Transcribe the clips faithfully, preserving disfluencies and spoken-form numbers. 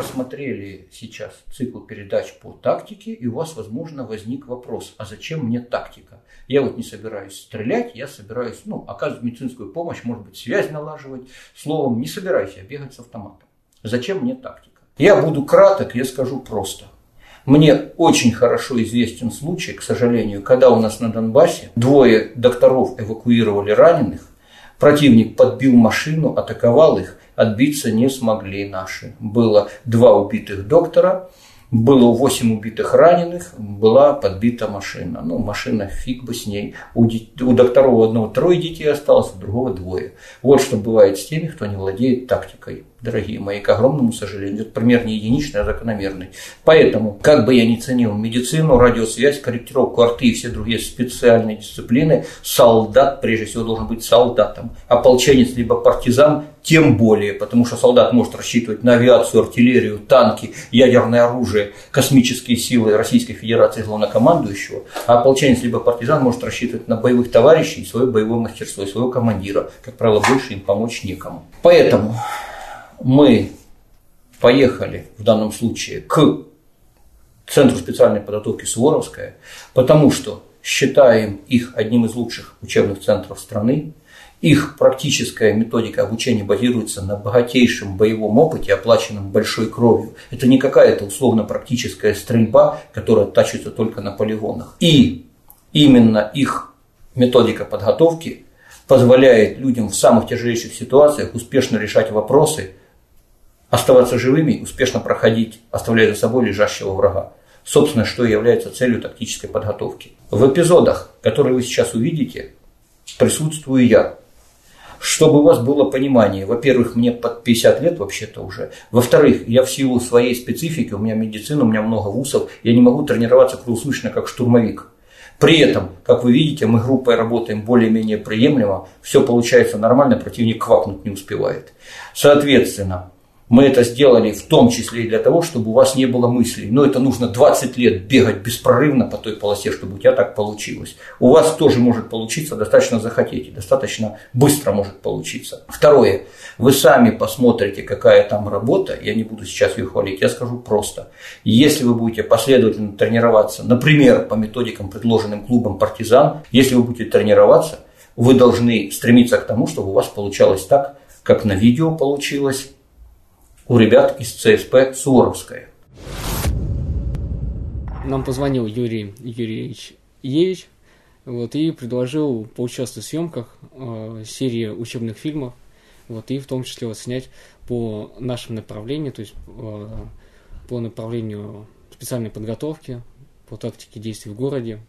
посмотрели сейчас цикл передач по тактике, и у вас, возможно, возник вопрос, а зачем мне тактика? Я вот не собираюсь стрелять, я собираюсь, ну, оказывать медицинскую помощь, может быть, связь налаживать. Словом, не собираюсь я бегать с автоматом. Зачем мне тактика? Я буду краток, я скажу просто. Мне очень хорошо известен случай, к сожалению, когда у нас на Донбассе двое докторов эвакуировали раненых, противник подбил машину, атаковал их, отбиться не смогли наши. Было два убитых доктора, было восемь убитых раненых, была подбита машина. Ну, машина, фиг бы с ней. У, у докторов у одного трое детей осталось, у другого двое. Вот что бывает с теми, кто не владеет тактикой. Дорогие мои, к огромному сожалению, это пример не единичный, а закономерный. Поэтому, как бы я ни ценил медицину, радиосвязь, корректировку арты и все другие специальные дисциплины, солдат, прежде всего, должен быть солдатом. Ополченец либо партизан тем более, потому что солдат может рассчитывать на авиацию, артиллерию, танки, ядерное оружие, космические силы Российской Федерации главнокомандующего, а ополченец либо партизан может рассчитывать на боевых товарищей, свое боевое мастерство, своего командира. Как правило, больше им помочь некому. Поэтому мы поехали в данном случае к Центру специальной подготовки «Суворовская», потому что считаем их одним из лучших учебных центров страны. Их практическая методика обучения базируется на богатейшем боевом опыте, оплаченном большой кровью. Это не какая-то условно-практическая стрельба, которая оттачивается только на полигонах. И именно их методика подготовки позволяет людям в самых тяжелейших ситуациях успешно решать вопросы, оставаться живыми, успешно проходить, оставляя за собой лежащего врага. Собственно, что и является целью тактической подготовки. В эпизодах, которые вы сейчас увидите, присутствую я. Чтобы у вас было понимание, во-первых, мне под пятьдесят лет вообще-то уже. Во-вторых, я в силу своей специфики, у меня медицина, у меня много вузов, я не могу тренироваться круглосуточно как штурмовик. При этом, как вы видите, мы группой работаем более-менее приемлемо, все получается нормально, противник квакнуть не успевает. Соответственно, мы это сделали в том числе и для того, чтобы у вас не было мыслей. Но это нужно двадцать лет бегать беспрерывно по той полосе, чтобы у тебя так получилось. У вас тоже может получиться, достаточно захотите, достаточно быстро может получиться. Второе. Вы сами посмотрите, какая там работа. Я не буду сейчас ее хвалить, я скажу просто. Если вы будете последовательно тренироваться, например, по методикам, предложенным клубом «Партизан», если вы будете тренироваться, вы должны стремиться к тому, чтобы у вас получалось так, как на видео получилось у ребят из ЦСП «Суворовская». Нам позвонил Юрий Юрьевич Евич вот, и предложил поучаствовать в съемках э, серии учебных фильмов, вот, и в том числе вот, снять по нашему направлению, то есть э, по направлению специальной подготовки, по тактике действий в городе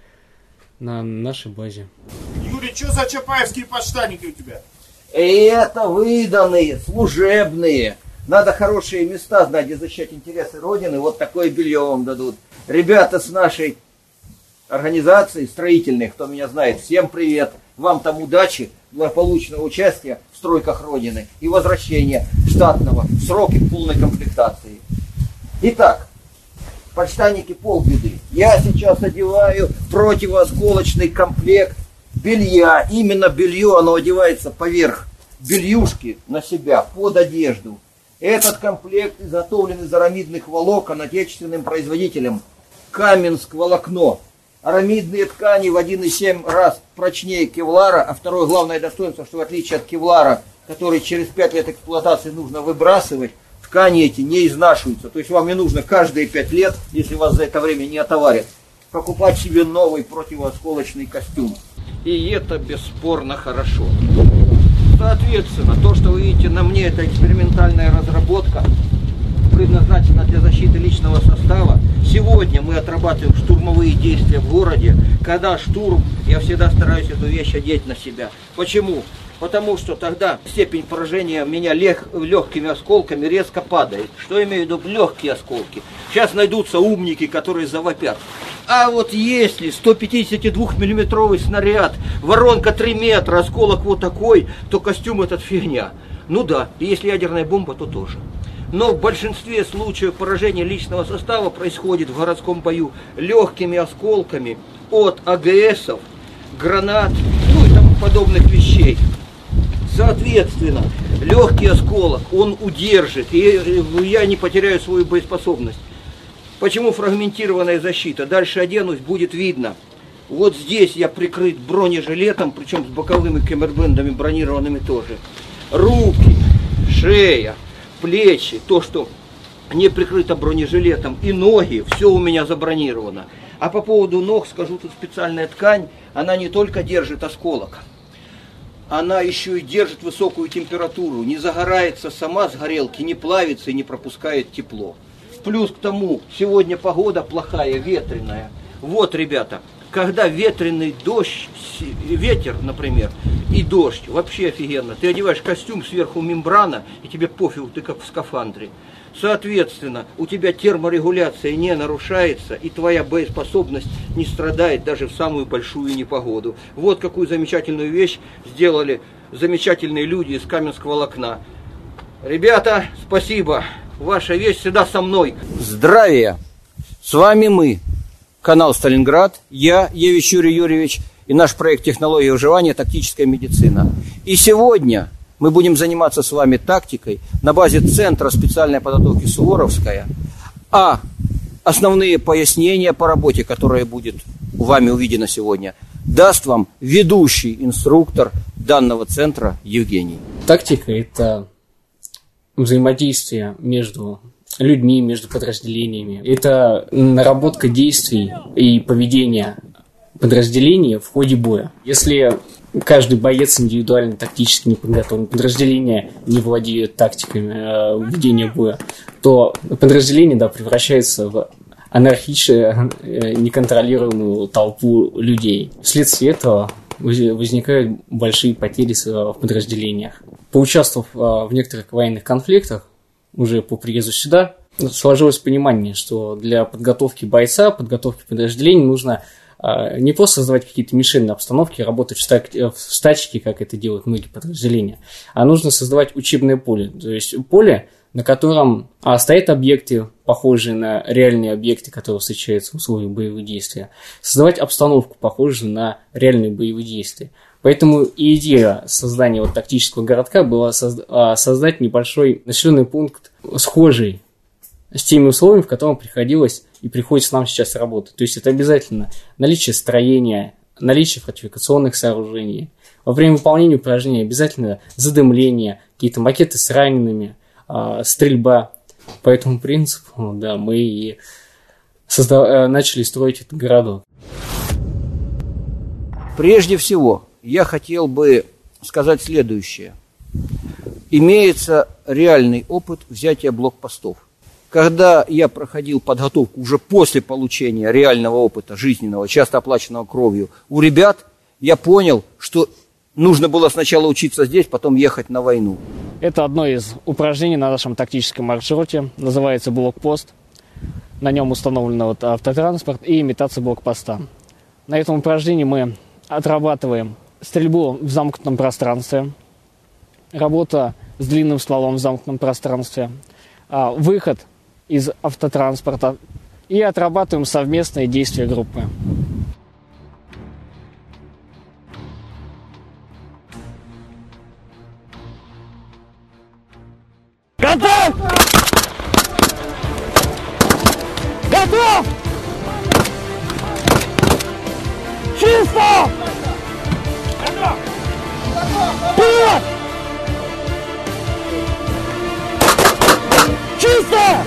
на нашей базе. Юрий, что за чапаевские подштанники у тебя? Это выданные, служебные. Надо хорошие места знать, где защищать интересы Родины. Вот такое белье вам дадут. Ребята с нашей организации строительной, кто меня знает, всем привет. Вам там удачи, благополучного участия в стройках Родины и возвращения штатного в сроки полной комплектации. Итак, подштанники полбеды. Я сейчас одеваю противоосколочный комплект белья. Именно белье, оно одевается поверх бельюшки на себя, под одежду. Этот комплект изготовлен из арамидных волокон отечественным производителем Каменск волокно. Арамидные ткани в один и семь раз прочнее кевлара, а второе главное достоинство, что в отличие от кевлара, который через пять лет эксплуатации нужно выбрасывать, ткани эти не изнашиваются. То есть вам не нужно каждые пять лет, если вас за это время не отоварят, покупать себе новый противоосколочный костюм. И это бесспорно хорошо. Соответственно, то, что вы видите на мне, это экспериментальная разработка, предназначена для защиты личного состава. Сегодня мы отрабатываем штурмовые действия в городе. Когда штурм, я всегда стараюсь эту вещь одеть на себя. Почему? Потому что тогда степень поражения меня лег, легкими осколками резко падает. Что я имею в виду? Легкие осколки. Сейчас найдутся умники, которые завопят. А вот если сто пятидесятидвухмиллиметровый снаряд, воронка три метра, осколок вот такой, то костюм этот фигня. Ну да, и если ядерная бомба, то тоже. Но в большинстве случаев поражения личного состава происходит в городском бою легкими осколками от АГСов, гранат, ну и тому подобных вещей. Соответственно, легкий осколок он удержит, и я не потеряю свою боеспособность. Почему фрагментированная защита? Дальше оденусь, будет видно. Вот здесь я прикрыт бронежилетом, причем с боковыми камербендами бронированными тоже. Руки, шея, плечи, то, что не прикрыто бронежилетом, и ноги, все у меня забронировано. А по поводу ног скажу, тут специальная ткань, она не только держит осколок, она еще и держит высокую температуру, не загорается сама с горелки, не плавится и не пропускает тепло. Плюс к тому, сегодня погода плохая, ветреная. Вот, ребята, когда ветреный дождь, ветер, например, и дождь, вообще офигенно. Ты одеваешь костюм, сверху мембрана, и тебе пофигу, ты как в скафандре. Соответственно, у тебя терморегуляция не нарушается, и твоя боеспособность не страдает даже в самую большую непогоду. Вот какую замечательную вещь сделали замечательные люди из Каменского волокна. Ребята, спасибо. Ваша вещь всегда со мной. Здравия! С вами мы, канал Сталинград, я, Евич Юрий Юрьевич, и наш проект «Технология выживания. Тактическая медицина». И сегодня мы будем заниматься с вами тактикой на базе Центра специальной подготовки «Суворовская», а основные пояснения по работе, которая будет вами увидена сегодня, даст вам ведущий инструктор данного центра Евгений. Тактика – это взаимодействие между людьми, между подразделениями. Это наработка действий и поведения подразделения в ходе боя. Если каждый боец индивидуально тактически не подготовлен, подразделение не владеет тактиками э, ведения боя, то подразделение, да, превращается в анархичную, э, неконтролируемую толпу людей. Вследствие этого возникают большие потери в подразделениях. Поучаствовав в некоторых военных конфликтах, уже по приезду сюда, сложилось понимание, что для подготовки бойца, подготовки подразделений нужно не просто создавать какие-то мишенные обстановки, работать в стачке, как это делают многие подразделения, а нужно создавать учебное поле. То есть поле, на котором стоят объекты, похожие на реальные объекты, которые встречаются в условиях боевых действий, создавать обстановку, похожую на реальные боевые действия. Поэтому и идея создания вот тактического городка была созда- создать небольшой населенный пункт, схожий с теми условиями, в котором приходилось и приходится нам сейчас работать. То есть это обязательно наличие строения, наличие фортификационных сооружений. Во время выполнения упражнений обязательно задымление, какие-то макеты с ранеными, э, стрельба. По этому принципу, да, мы и созда- начали строить этот городок. Прежде всего, я хотел бы сказать следующее. Имеется реальный опыт взятия блокпостов. Когда я проходил подготовку уже после получения реального опыта жизненного, часто оплаченного кровью у ребят, я понял, что нужно было сначала учиться здесь, потом ехать на войну. Это одно из упражнений на нашем тактическом маршруте. Называется блокпост. На нем установлен вот автотранспорт и имитация блокпоста. На этом упражнении мы отрабатываем стрельбу в замкнутом пространстве, работа с длинным стволом в замкнутом пространстве, выход из автотранспорта и отрабатываем совместные действия группы. Готов! Готов! Чисто! Вперед! Чисто!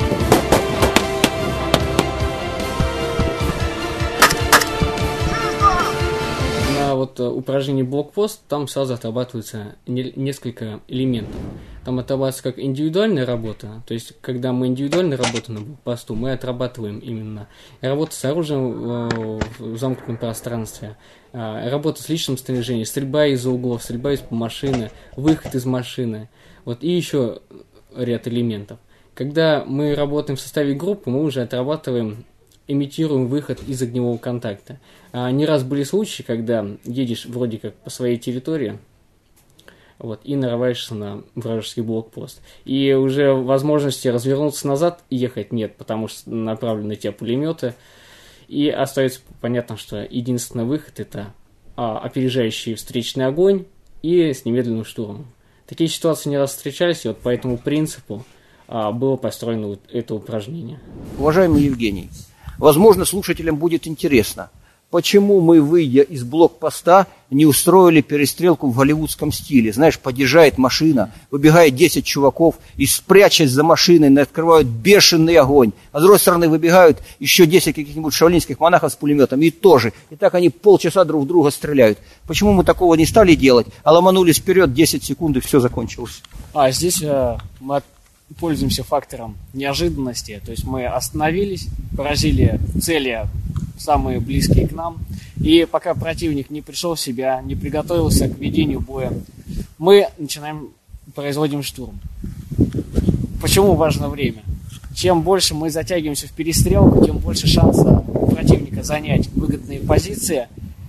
На вот упражнении блокпост там сразу отрабатывается не, несколько элементов. Там отрабатывается как индивидуальная работа, то есть когда мы индивидуально работаем на блокпосту, мы отрабатываем именно работу с оружием в замкнутом пространстве, работа с личным снаряжением, стрельба из-за углов, стрельба из-под машины, выход из машины, вот, и еще ряд элементов. Когда мы работаем в составе группы, мы уже отрабатываем, имитируем выход из огневого контакта. А не раз были случаи, когда едешь вроде как по своей территории, вот, и нарываешься на вражеский блокпост. И уже возможности развернуться назад и ехать нет, потому что направлены на тебя пулеметы. И остается понятно, что единственный выход – это а, опережающий встречный огонь, и с немедленным штурмом. Такие ситуации не раз встречались, и вот по этому принципу а, было построено вот это упражнение. Уважаемый Евгений, возможно, слушателям будет интересно, почему мы, выйдя из блокпоста, не устроили перестрелку в голливудском стиле. Знаешь, подъезжает машина, выбегает десять чуваков и, спрячась за машиной, открывают бешеный огонь. А с другой стороны выбегают еще десять каких-нибудь шаолиньских монахов с пулеметом. И тоже. И так они полчаса друг в друга стреляют. Почему мы такого не стали делать, а ломанулись вперед десять секунд, и все закончилось? А здесь э, мы пользуемся фактором неожиданности. То есть мы остановились, поразили цели самые близкие к нам. И пока противник не пришел в себя, не приготовился к ведению боя, мы начинаем, производим штурм. Почему важно время? Чем больше мы затягиваемся в перестрелку, тем больше шанса у противника занять выгодные позиции.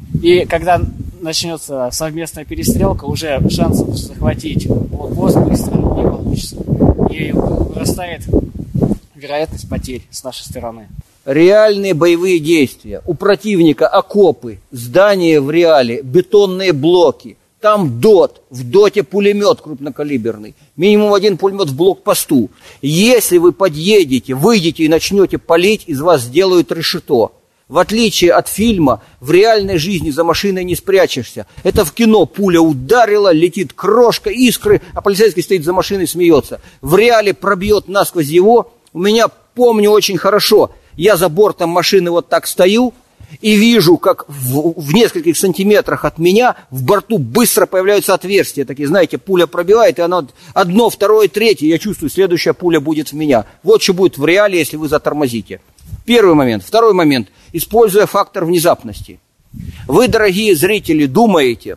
И когда начнется совместная перестрелка, уже шансов захватить блокпост быстро не получится. И вырастает вероятность потерь с нашей стороны. Реальные боевые действия. У противника окопы, здания в реале, бетонные блоки. Там ДОТ, в ДОТе пулемет крупнокалиберный. Минимум один пулемет в блокпосту. Если вы подъедете, выйдете и начнете палить, из вас сделают решето. В отличие от фильма, в реальной жизни за машиной не спрячешься. Это в кино пуля ударила, летит крошка, искры, а полицейский стоит за машиной и смеется. В реале пробьет насквозь его. У меня, помню очень хорошо, я за бортом машины вот так стою и вижу, как в, в нескольких сантиметрах от меня в борту быстро появляются отверстия. Такие, знаете, пуля пробивает, и оно одно, второе, третье. Я чувствую, следующая пуля будет в меня. Вот что будет в реале, если вы затормозите. Первый момент. Второй момент. Используя фактор внезапности. Вы, дорогие зрители, думаете,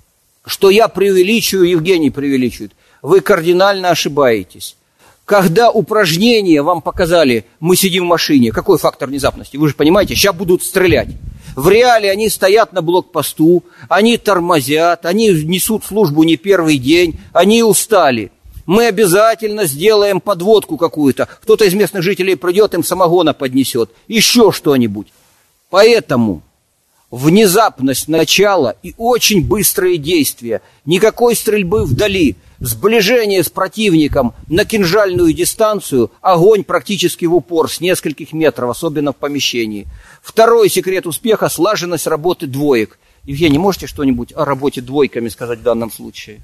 что я преувеличиваю, Евгений преувеличивает. Вы кардинально ошибаетесь. Когда упражнения вам показали, мы сидим в машине, какой фактор внезапности? Вы же понимаете, сейчас будут стрелять. В реале они стоят на блокпосту, они тормозят, они несут службу не первый день, они устали. Мы обязательно сделаем подводку какую-то. Кто-то из местных жителей придет, им самогона поднесет, еще что-нибудь. Поэтому внезапность начала и очень быстрые действия. Никакой стрельбы вдали. Сближение с противником на кинжальную дистанцию, огонь практически в упор с нескольких метров, особенно в помещении. Второй секрет успеха – слаженность работы двоек. Евгений, можете что-нибудь о работе двойками сказать в данном случае?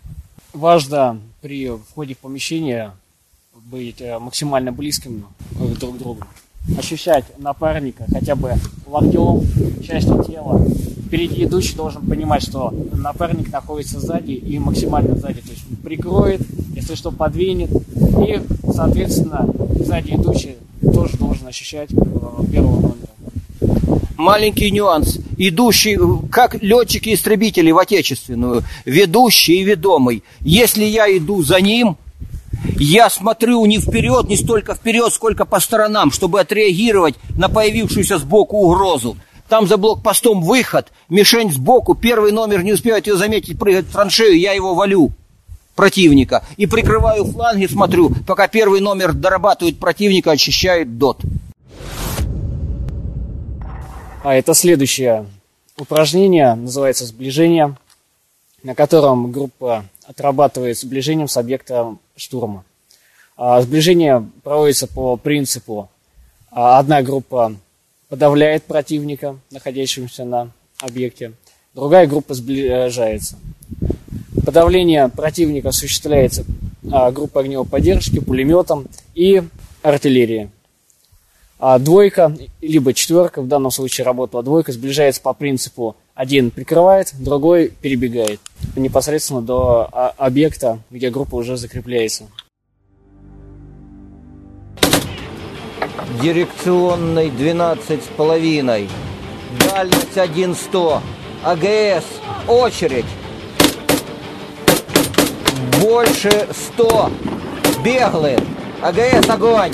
Важно при входе в помещение быть максимально близким друг к другу. Ощущать напарника хотя бы локтем, частью тела. Впереди идущий должен понимать, что напарник находится сзади и максимально сзади. То есть прикроет, если что, подвинет. И, соответственно, сзади идущий тоже должен ощущать первого номера. Маленький нюанс. Идущий, как летчики-истребители в отечественную, ведущий и ведомый. Если я иду за ним, я смотрю не вперед, не столько вперед, сколько по сторонам, чтобы отреагировать на появившуюся сбоку угрозу. Там за блокпостом выход, мишень сбоку, первый номер не успевает ее заметить, прыгает в траншею, я его валю, противника. И прикрываю фланги, смотрю, пока первый номер дорабатывает противника, очищает ДОТ. А это следующее упражнение, называется сближение, на котором группа отрабатывает сближением с объектом штурма. А сближение проводится по принципу: одна группа подавляет противника, находящегося на объекте, другая группа сближается. Подавление противника осуществляется группой огневой поддержки, пулеметом и артиллерией. А двойка, либо четверка, в данном случае работала двойка, сближается по принципу: один прикрывает, другой перебегает непосредственно до объекта, где группа уже закрепляется. Дирекционный двенадцать с половиной. Дальность один сто. АГС. Очередь. Больше сто. Беглые. АГС, огонь.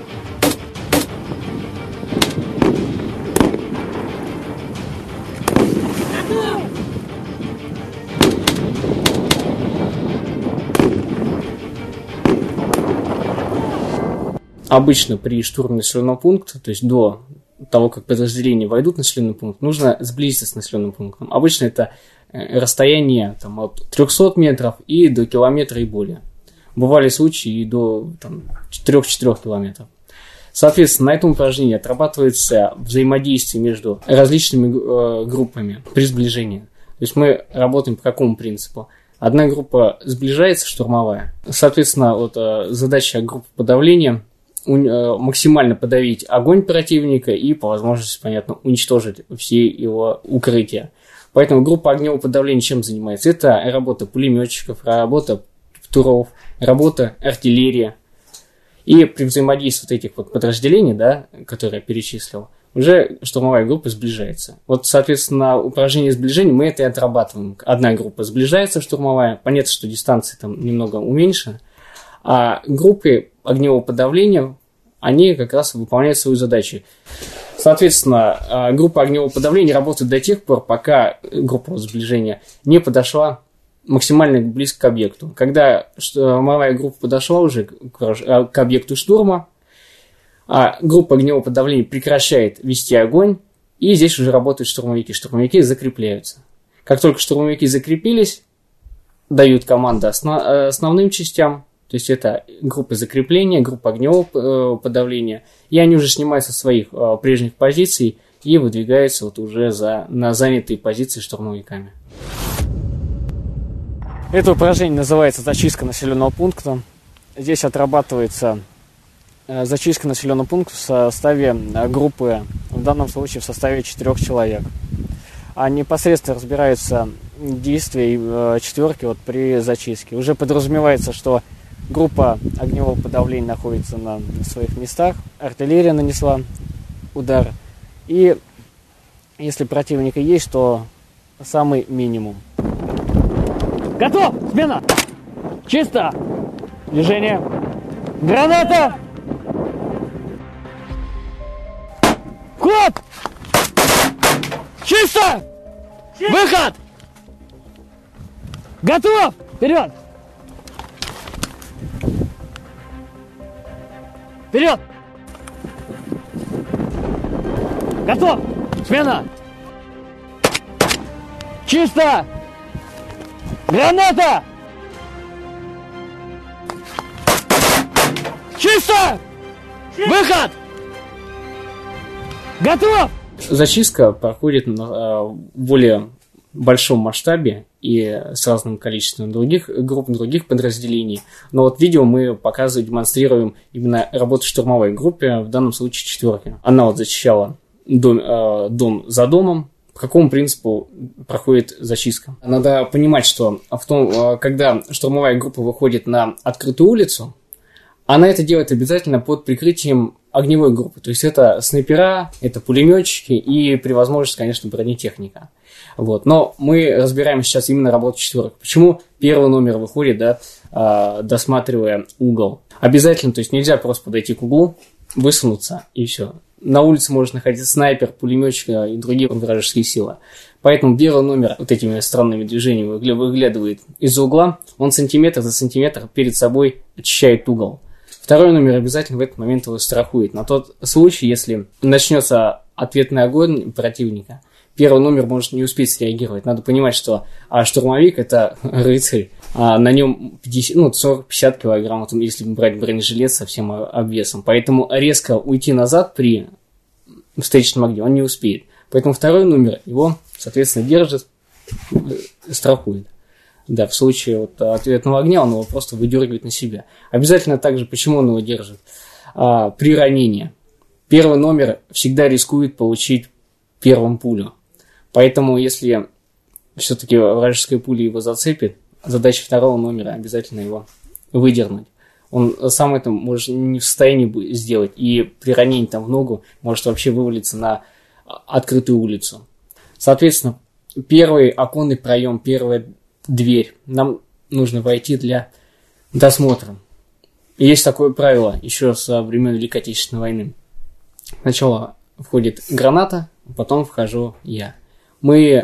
Обычно при штурме населенного пункта, то есть до того, как подразделения войдут в населенный пункт, нужно сблизиться с населенным пунктом. Обычно это расстояние там, от трехсот метров и до километра и более. Бывали случаи и до там, три-четыре километров. Соответственно, на этом упражнении отрабатывается взаимодействие между различными э, группами при сближении. То есть мы работаем по какому принципу? Одна группа сближается, штурмовая. Соответственно, вот, э, задача группы подавления у, э, максимально подавить огонь противника и, по возможности, понятно, уничтожить все его укрытия. Поэтому группа огневого подавления чем занимается? Это работа пулеметчиков, работа птуров, работа артиллерии. И при взаимодействии вот этих вот подразделений, да, которые я перечислил, уже штурмовая группа сближается. Вот, соответственно, упражнение сближения мы это и отрабатываем. Одна группа сближается, штурмовая. Понятно, что дистанция там немного уменьшена. А группы огневого подавления, они как раз выполняют свою задачу. Соответственно, группа огневого подавления работает до тех пор, пока группа сближения не подошла максимально близко к объекту. Когда штурмовая группа подошла уже к объекту штурма, а группа огневого подавления прекращает вести огонь, и здесь уже работают штурмовики. Штурмовики закрепляются. Как только штурмовики закрепились, дают команды основ- основным частям, то есть это группа закрепления, группа огневого подавления, и они уже снимаются со своих прежних позиций и выдвигаются вот уже за, на занятые позиции штурмовиками. Это упражнение называется «Зачистка населенного пункта». Здесь отрабатывается зачистка населенного пункта в составе группы, в данном случае в составе четырех человек. А непосредственно разбираются действия четверки вот при зачистке. Уже подразумевается, что группа огневого подавления находится на своих местах, артиллерия нанесла удар, и если противника есть, то самый минимум. Готов! Смена! Чисто! Движение! Граната! Ход! Чисто! Выход! Готов! Вперед! Вперед! Готов! Смена! Чисто! Граната! Чисто! Выход! Готов! Зачистка проходит на более большом масштабе и с разным количеством других групп, других подразделений. Но вот видео мы показываем, демонстрируем именно работу штурмовой группы, в данном случае четверки. Она вот защищала дом, э, дом за домом. По какому принципу проходит зачистка? Надо понимать, что в том, когда штурмовая группа выходит на открытую улицу, она это делает обязательно под прикрытием огневой группы. То есть это снайпера, это пулеметчики и при возможности, конечно, бронетехника. Вот. Но мы разбираем сейчас именно работу четверок. Почему первый номер выходит, да, досматривая угол? Обязательно, то есть нельзя просто подойти к углу, высунуться и все. На улице может находиться снайпер, пулеметчик и другие вражеские силы. Поэтому белый номер вот этими странными движениями выглядывает из-за угла. Он сантиметр за сантиметр перед собой очищает угол. Второй номер обязательно в этот момент его страхует. На тот случай, если начнется ответный огонь противника, первый номер может не успеть среагировать. Надо понимать, что а штурмовик – это рыцарь, а на нем пятьдесят, ну, сорок-пятьдесят килограмм, если брать бронежилет со всем обвесом. Поэтому резко уйти назад при встречном огне он не успеет. Поэтому второй номер его, соответственно, держит, страхует. Да, в случае вот ответного огня он его просто выдергивает на себя. Обязательно также, почему он его держит? А, при ранении. Первый номер всегда рискует получить первым пулю. Поэтому, если все-таки вражеская пуля его зацепит, задача второго номера обязательно его выдернуть. Он сам это может не в состоянии сделать. И при ранении там в ногу может вообще вывалиться на открытую улицу. Соответственно, первый оконный проем, первая дверь нам нужно войти для досмотра. И есть такое правило еще со времен Великой Отечественной войны. Сначала входит граната, потом вхожу я. Мы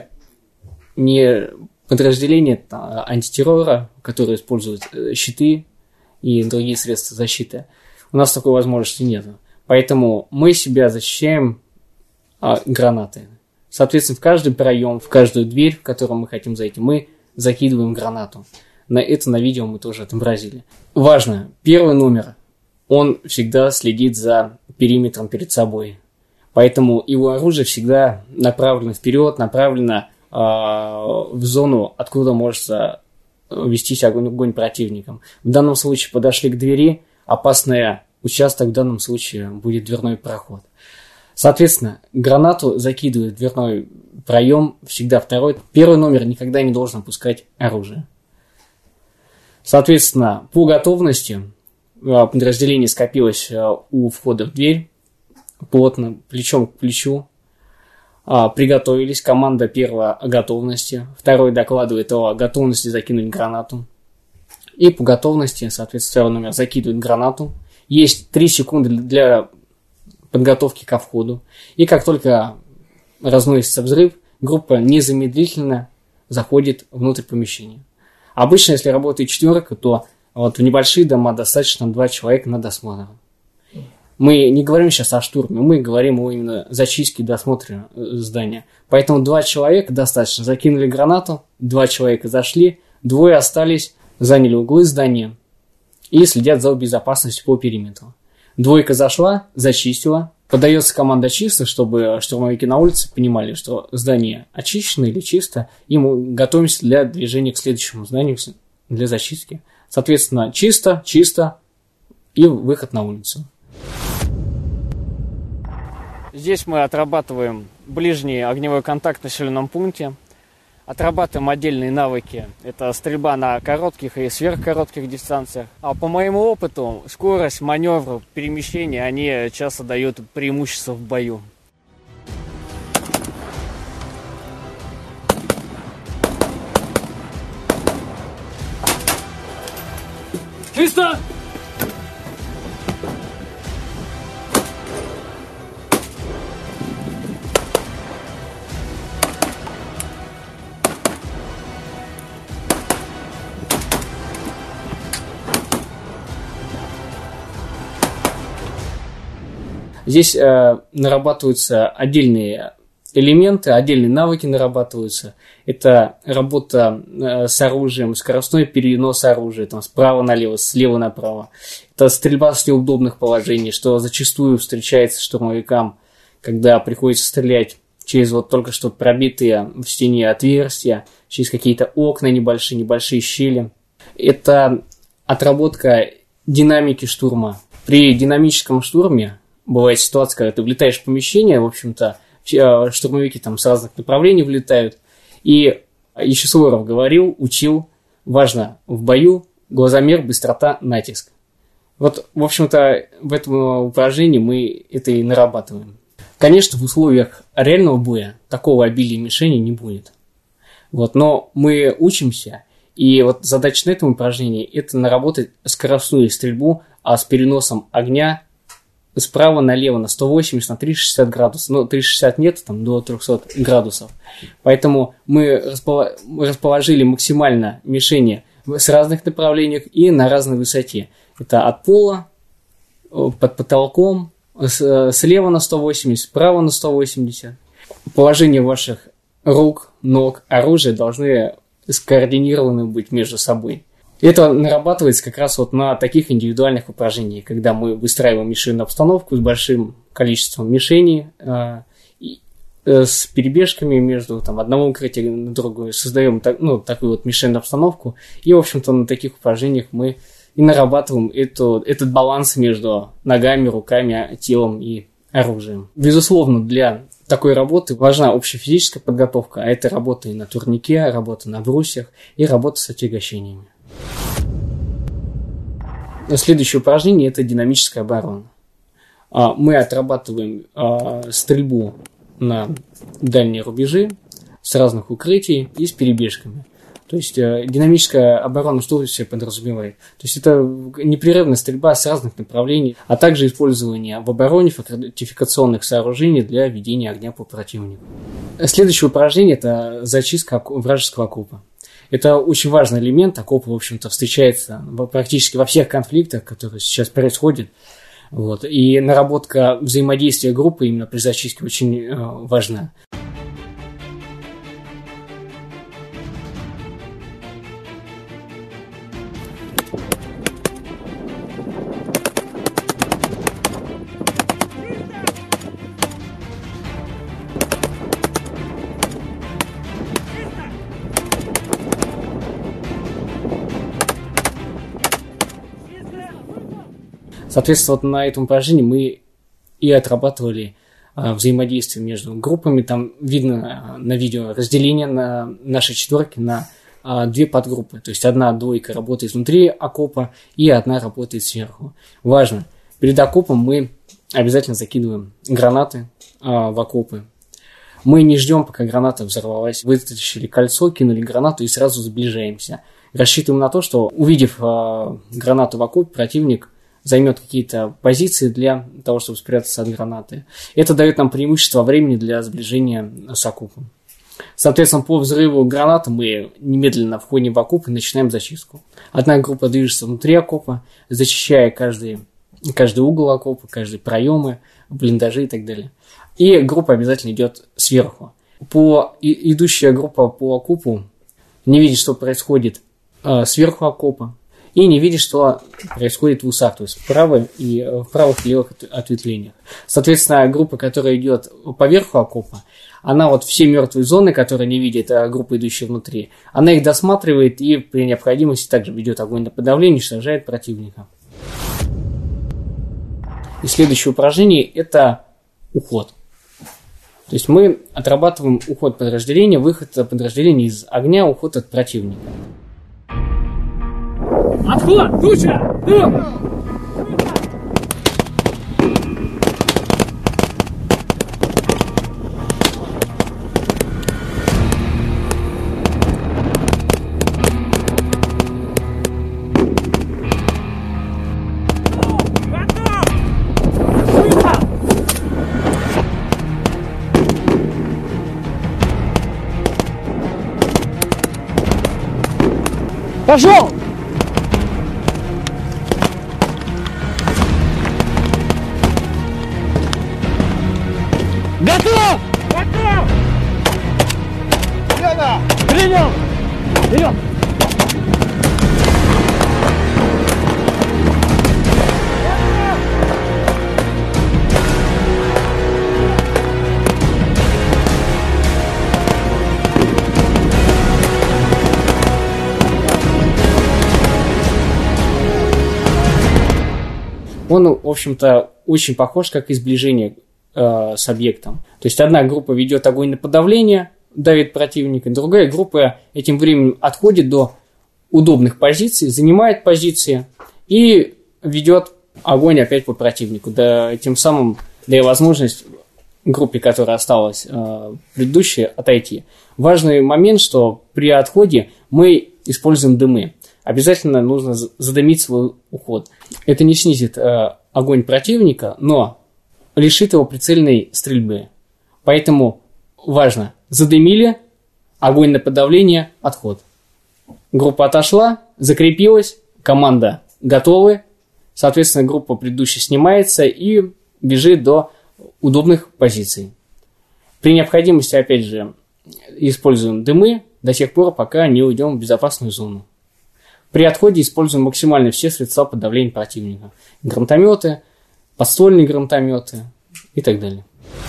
не подразделение антитеррора, которые используют щиты и другие средства защиты. У нас такой возможности нет. Поэтому мы себя защищаем а, гранатой. Соответственно, в каждый проем, в каждую дверь, в которую мы хотим зайти, мы закидываем гранату. На это на видео мы тоже отобразили. Важно, первый номер, он всегда следит за периметром перед собой. Поэтому его оружие всегда направлено вперед, направлено э, в зону, откуда может вестись огонь, огонь противником. В данном случае подошли к двери, опасный участок в данном случае будет дверной проход. Соответственно, гранату закидывает в дверной проем всегда второй. Первый номер никогда не должен опускать оружие. Соответственно, по готовности подразделение скопилось у входа в дверь, плотно, плечом к плечу. Приготовились. Команда первая о готовности. Второй докладывает о готовности закинуть гранату. И по готовности, соответственно, второй номер закидывает гранату. Есть три секунды для подготовки ко входу. И как только разносится взрыв, группа незамедлительно заходит внутрь помещения. Обычно, если работает четверка, то вот в небольшие дома достаточно два человека на досмотр. Мы не говорим сейчас о штурме, мы говорим о именно зачистке и досмотре здания. Поэтому два человека достаточно. Закинули гранату, два человека зашли, двое остались, заняли углы здания и следят за безопасностью по периметру. Двойка зашла, зачистила. Подается команда чисто, чтобы штурмовики на улице понимали, что здание очищено или чисто, и мы готовимся для движения к следующему зданию, для зачистки. Соответственно, чисто, чисто и выход на улицу. Здесь мы отрабатываем ближний огневой контакт в населенном пункте. Отрабатываем отдельные навыки. Это стрельба на коротких и сверхкоротких дистанциях. А по моему опыту, скорость, маневр, перемещение, они часто дают преимущество в бою. Чисто! Здесь э, нарабатываются отдельные элементы, отдельные навыки нарабатываются. Это работа э, с оружием, скоростной перенос оружия, там, справа налево, слева направо. Это стрельба с неудобных положений, что зачастую встречается штурмовикам, когда приходится стрелять через вот только что пробитые в стене отверстия, через какие-то окна небольшие, небольшие щели. Это отработка динамики штурма. При динамическом штурме бывает ситуация, когда ты влетаешь в помещение, в общем-то, штурмовики там с разных направлений влетают. И еще Суворов говорил, учил, важно в бою глазомер, быстрота, натиск. Вот, в общем-то, в этом упражнении мы это и нарабатываем. Конечно, в условиях реального боя такого обилия мишеней не будет. Вот, но мы учимся, и вот задача на этом упражнении – это наработать скоростную стрельбу, а с переносом огня справа налево на сто восемьдесят, на триста шестьдесят градусов. Но триста шестьдесят нет, там до триста градусов. Поэтому мы расположили максимально мишени с разных направлений и на разной высоте. Это от пола, под потолком, слева на сто восемьдесят, справа на сто восемьдесят. Положение ваших рук, ног, оружия должны скоординированы быть между собой. Это нарабатывается как раз вот на таких индивидуальных упражнениях, когда мы выстраиваем мишенную обстановку с большим количеством мишеней, э, и, э, с перебежками между там, одного укрытия на другое, создаем так, ну, такую вот мишенную обстановку, и, в общем-то, на таких упражнениях мы и нарабатываем эту, этот баланс между ногами, руками, телом и оружием. Безусловно, для такой работы важна общая физическая подготовка, а это работа и на турнике, работа на брусьях и работа с отягощениями. Следующее упражнение – это динамическая оборона. Мы отрабатываем стрельбу на дальние рубежи с разных укрытий и с перебежками. То есть динамическая оборона что в себе подразумевает? То есть это непрерывная стрельба с разных направлений, а также использование в обороне фортификационных сооружений для ведения огня по противнику. Следующее упражнение – это зачистка вражеского окопа. Это очень важный элемент. Окоп, в общем-то, встречается практически во всех конфликтах, которые сейчас происходят. Вот. И наработка взаимодействия группы именно при зачистке очень э, важна. Соответственно, вот на этом упражнении мы и отрабатывали а, взаимодействие между группами. Там видно а, на видео разделение на нашей четверки на а, две подгруппы. То есть одна двойка работает внутри окопа и одна работает сверху. Важно, перед окопом мы обязательно закидываем гранаты а, в окопы. Мы не ждем, пока граната взорвалась. Вытащили кольцо, кинули гранату и сразу сближаемся. Рассчитываем на то, что, увидев а, гранату в окопе, противник займет какие-то позиции для того, чтобы спрятаться от гранаты. Это дает нам преимущество времени для сближения с окопом. Соответственно, по взрыву гранаты мы немедленно входим в окоп и начинаем зачистку. Одна группа движется внутри окопа, зачищая каждый, каждый угол окопа, каждые проемы, блиндажи и так далее. И группа обязательно идет сверху. По, и, идущая группа по окопу не видит, что происходит э, сверху окопа, и не видит, что происходит в усах, то есть вправо и в правых и левых ответвлениях. Соответственно, группа, которая идет поверху окопа, она вот все мертвые зоны, которые не видит а группа, идущая внутри, она их досматривает и при необходимости также ведет огонь на подавление, уничтожает противника. И следующее упражнение – это уход. То есть мы отрабатываем уход подразделения, выход подразделения из огня, уход от противника. Отход! Туча! Дым! Пошел! Готов! Готов! Лена! Принял! Вперед! Он, в общем-то, очень похож как и сближение э, с объектом. То есть одна группа ведет огонь на подавление, давит противника, другая группа этим временем отходит до удобных позиций, занимает позиции и ведет огонь опять по противнику, да, тем самым дая возможность группе, которая осталась э, предыдущей, отойти. Важный момент, что при отходе мы используем дымы. Обязательно нужно задымить свой уход. Это не снизит э, огонь противника, но лишит его прицельной стрельбы. Поэтому важно, задымили, огонь на подавление, отход. Группа отошла, закрепилась, команда готовы. Соответственно, группа предыдущая снимается и бежит до удобных позиций. При необходимости, опять же, используем дымы до тех пор, пока не уйдем в безопасную зону. При отходе используем максимально все средства подавления противника. Гранатометы, подствольные гранатометы и так далее.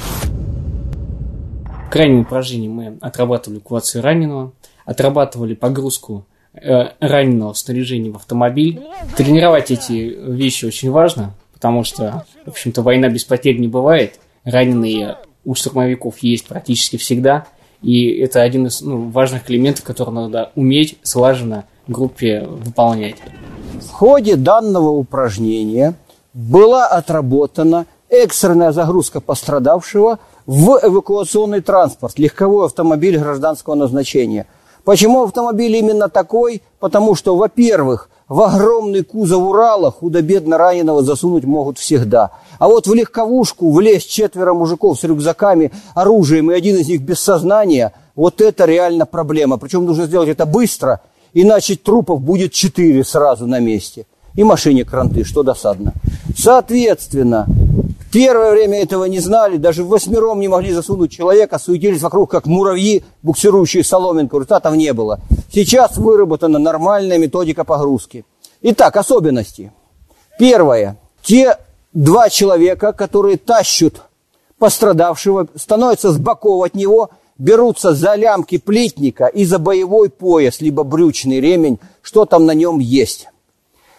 В крайнем упражнении мы отрабатывали эвакуацию раненого, отрабатывали погрузку э, раненого в снаряжение в автомобиль. Тренировать эти вещи очень важно, потому что, в общем-то, война без потерь не бывает. Раненые у штурмовиков есть практически всегда. И это один из ну, важных элементов, который надо уметь слаженно группе выполнять. В ходе данного упражнения была отработана экстренная загрузка пострадавшего в эвакуационный транспорт, легковой автомобиль гражданского назначения. Почему автомобиль именно такой? Потому что, во-первых, в огромный кузов Урала худо-бедно раненого засунуть могут всегда. А вот в легковушку влезть четверо мужиков с рюкзаками, оружием, и один из них без сознания, вот это реально проблема. Причем нужно сделать это быстро, иначе трупов будет четыре сразу на месте. И машине кранты, что досадно. Соответственно, в первое время этого не знали, даже восьмером не могли засунуть человека, суетились вокруг, как муравьи, буксирующие соломинку, результатов не было. Сейчас выработана нормальная методика погрузки. Итак, особенности. Первое. Те два человека, которые тащат пострадавшего, становятся с боков от него, берутся за лямки плитника и за боевой пояс, либо брючный ремень, что там на нем есть.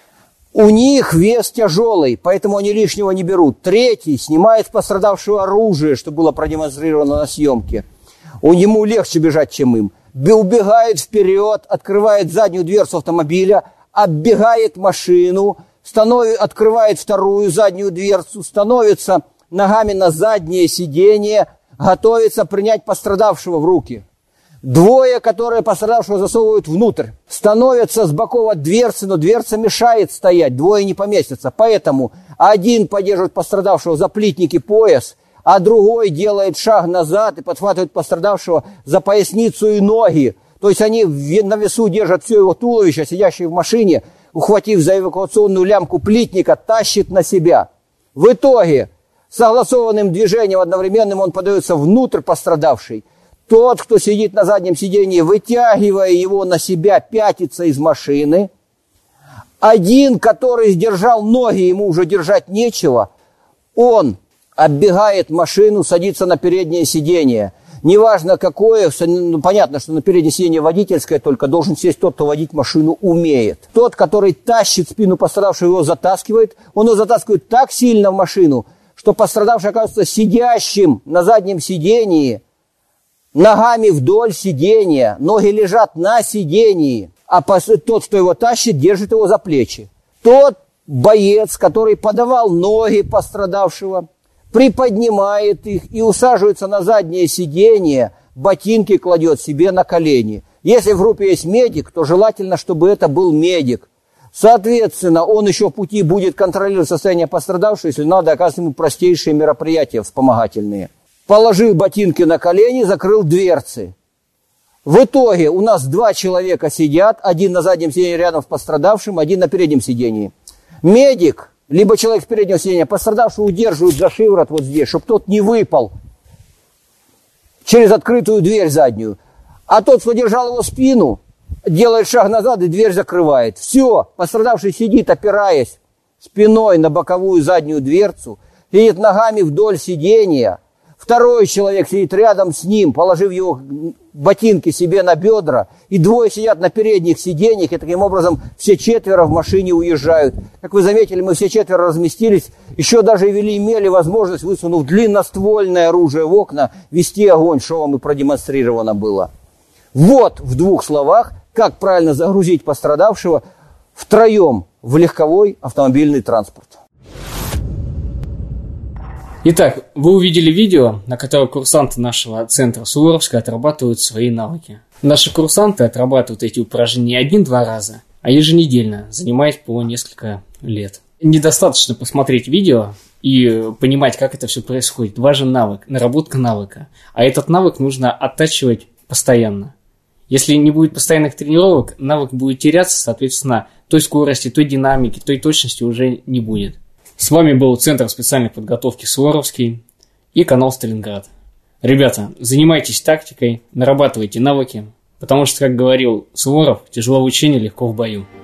У них вес тяжелый, поэтому они лишнего не берут. Третий снимает с пострадавшего оружие, что было продемонстрировано на съемке. У ему легче бежать, чем им. Убегает вперед, открывает заднюю дверцу автомобиля, оббегает машину, становит, открывает вторую заднюю дверцу, становится ногами на заднее сиденье, готовится принять пострадавшего в руки. Двое, которые пострадавшего засовывают внутрь, становятся с боков от дверцы, но дверца мешает стоять, двое не поместятся. Поэтому один поддерживает пострадавшего за плитник и пояс, а другой делает шаг назад и подхватывает пострадавшего за поясницу и ноги. То есть они на весу держат все его туловище, сидящий в машине, ухватив за эвакуационную лямку плитника, тащит на себя. В итоге согласованным движением одновременным он подается внутрь пострадавший. Тот, кто сидит на заднем сиденье, вытягивая его на себя, пятится из машины. Один, который сдержал ноги, ему уже держать нечего, он оббегает машину, садится на переднее сиденье. Неважно какое, ну, понятно, что на переднее сиденье водительское, только должен сесть тот, кто водить машину умеет. Тот, который тащит спину пострадавшего, его затаскивает, он его затаскивает так сильно в машину, что пострадавший оказывается сидящим на заднем сидении, ногами вдоль сиденья, ноги лежат на сидении, а тот, кто его тащит, держит его за плечи. Тот боец, который подавал ноги пострадавшего, приподнимает их и усаживается на заднее сиденье, ботинки кладет себе на колени. Если в группе есть медик, то желательно, чтобы это был медик. Соответственно, он еще в пути будет контролировать состояние пострадавшего, если надо, оказывать ему простейшие мероприятия вспомогательные. Положил ботинки на колени, закрыл дверцы. В итоге у нас два человека сидят, один на заднем сиденье рядом с пострадавшим, один на переднем сиденье. Медик, либо человек с переднего сиденья, пострадавшего удерживают за шиворот вот здесь, чтобы тот не выпал через открытую дверь заднюю. А тот, кто держал его спину, делает шаг назад и дверь закрывает. Все, пострадавший сидит, опираясь спиной на боковую заднюю дверцу, сидит ногами вдоль сиденья. Второй человек сидит рядом с ним, положив его ботинки себе на бедра, и двое сидят на передних сиденьях, и таким образом все четверо в машине уезжают. Как вы заметили, мы все четверо разместились, еще даже вели, имели возможность, высунув длинноствольное оружие в окна, вести огонь, что вам и продемонстрировано было. Вот в двух словах, как правильно загрузить пострадавшего втроем в легковой автомобильный транспорт. Итак, вы увидели видео, на котором курсанты нашего центра Суворовска отрабатывают свои навыки. Наши курсанты отрабатывают эти упражнения не один-два раза, а еженедельно, занимаясь по несколько лет. Недостаточно посмотреть видео и понимать, как это все происходит. Важен навык, наработка навыка. А этот навык нужно оттачивать постоянно. Если не будет постоянных тренировок, навык будет теряться, соответственно, той скорости, той динамики, той точности уже не будет. С вами был Центр специальной подготовки Суворовский и канал Сталинград. Ребята, занимайтесь тактикой, нарабатывайте навыки, потому что, как говорил Суворов, тяжело в учении, легко в бою.